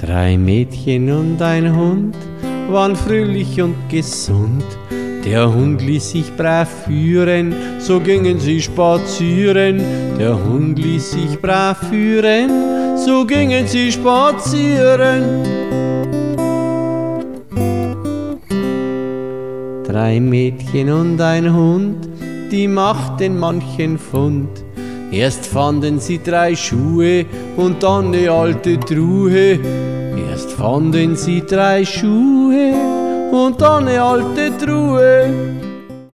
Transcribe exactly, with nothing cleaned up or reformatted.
Drei Mädchen und ein Hund waren fröhlich und gesund. Der Hund ließ sich brav führen, so gingen sie spazieren. Der Hund ließ sich brav führen, so gingen sie spazieren. Drei Mädchen und ein Hund, die machten manchen Fund. Erst fanden sie drei Schuhe und dann ne alte Truhe. Erst fanden sie drei Schuhe und dann ne alte Truhe.